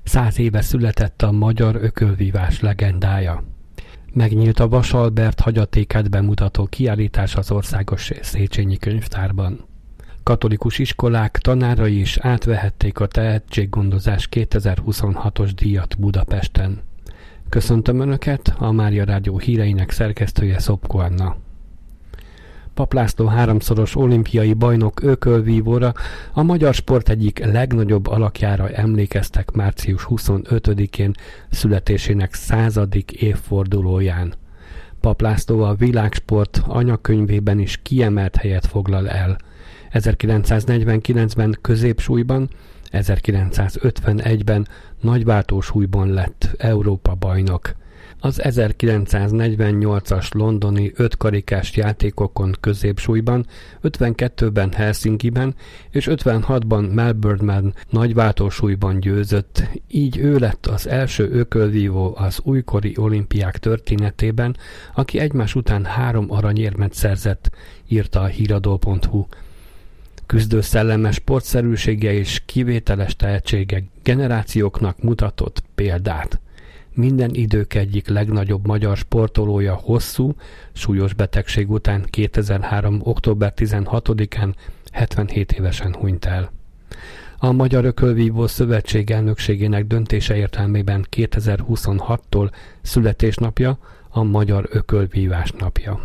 100 éve született a magyar ökölvívás legendája. Megnyílt a Vas Albert hagyatékát bemutató kiállítás az Országos Széchenyi Könyvtárban. Katolikus iskolák tanárai is átvehették a Tehetséggondozás 2026-os díjat Budapesten. Köszöntöm Önöket, a Mária Rádió híreinek szerkesztője Szopko Anna. Papp László 3-szoros olimpiai bajnok ökölvívóra, a magyar sport egyik legnagyobb alakjára emlékeztek március 25-én születésének 100. évfordulóján. Papp László a világsport anyakönyvében is kiemelt helyet foglal el. 1949-ben középsúlyban, 1951-ben nagyváltósúlyban lett Európa bajnok. Az 1948-as londoni 5 karikás játékokon középsúlyban, 52-ben Helsinkiben és 56-ban Melbourneben nagyváltósúlyban győzött, így ő lett az első ökölvívó az újkori olimpiák történetében, aki egymás után 3 aranyérmet szerzett, írta a híradó.hu. Küzdő szelleme, sportszerűsége és kivételes tehetsége generációknak mutatott példát. Minden idők egyik legnagyobb magyar sportolója hosszú, súlyos betegség után 2003. október 16-án 77 évesen hunyt el. A Magyar Ökölvívó Szövetség elnökségének döntése értelmében 2026-tól születésnapja a Magyar Ökölvívás napja.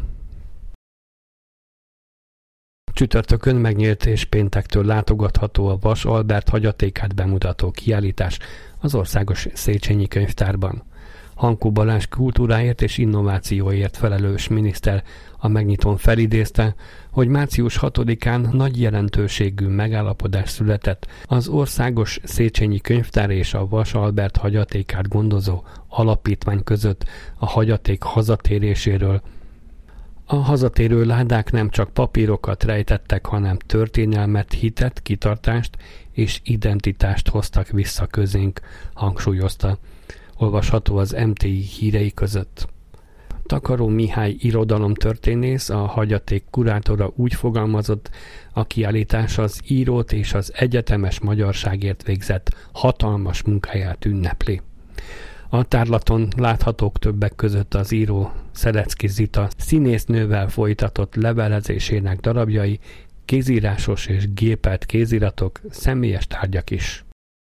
Csütörtökön megnyílt és péntektől látogatható a Vas Albert hagyatékát bemutató kiállítás az Országos Széchenyi Könyvtárban. Hankó Balázs kultúráért és innovációért felelős miniszter a megnyitón felidézte, hogy március 6-án nagy jelentőségű megállapodás született az Országos Széchenyi Könyvtár és a Vas Albert hagyatékát gondozó alapítvány között a hagyaték hazatéréséről. A hazatérő ládák nem csak papírokat rejtettek, hanem történelmet, hitet, kitartást és identitást hoztak vissza közénk, hangsúlyozta. Olvasható az MTI hírei között. Takaró Mihály irodalomtörténész, a hagyaték kurátora úgy fogalmazott, a kiállítás az írót és az egyetemes magyarságért végzett hatalmas munkáját ünnepli. A tárlaton láthatók többek között az író Szelecki Zita színésznővel folytatott levelezésének darabjai, kézírásos és gépelt kéziratok, személyes tárgyak is.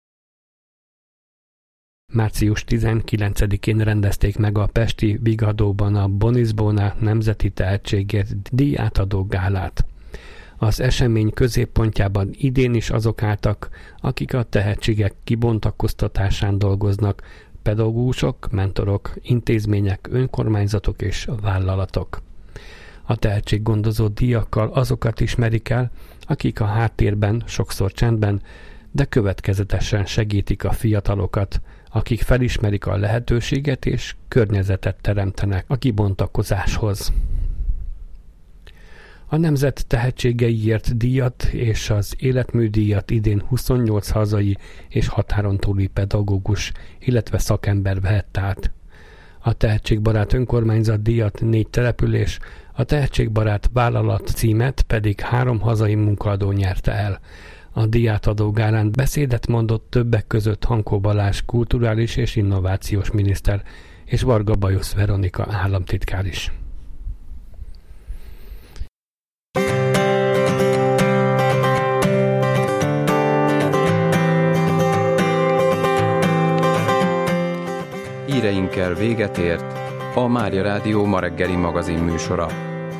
Március 19-én rendezték meg a pesti Vigadóban a Bonisbona Nemzeti Tehetségért díjátadó gálát. Az esemény középpontjában idén is azok álltak, akik a tehetségek kibontakoztatásán dolgoznak, pedagógusok, mentorok, intézmények, önkormányzatok és vállalatok. A tehetséggondozó díjakkal azokat ismerik el, akik a háttérben, sokszor csendben, de következetesen segítik a fiatalokat, akik felismerik a lehetőséget és környezetet teremtenek a kibontakozáshoz. A Nemzet tehetségeiért díjat és az életműdíjat idén 28 hazai és határon túli pedagógus, illetve szakember vehett át. A Tehetségbarát önkormányzat díjat 4 település, a Tehetségbarát vállalat címet pedig 3 hazai munkaadó nyerte el. A díjátadó gálán beszédet mondott többek között Hankó Balázs kulturális és innovációs miniszter és Varga Bajusz Veronika államtitkár is. Híreinkkel véget ért a Mária Rádió ma reggeli magazin műsora.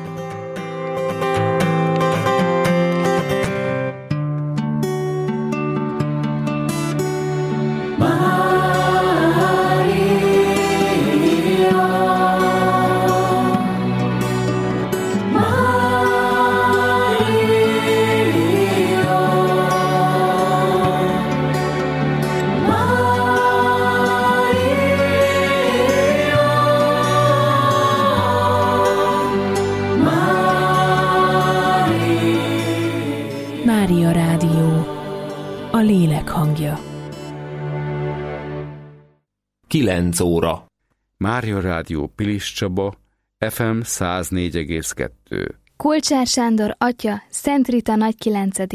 Mária Rádió, a lélek hangja. 9 óra. Mária Rádió Pilis Csaba, FM 104,2. Kulcsár Sándor atya, Szent Rita Nagy 9.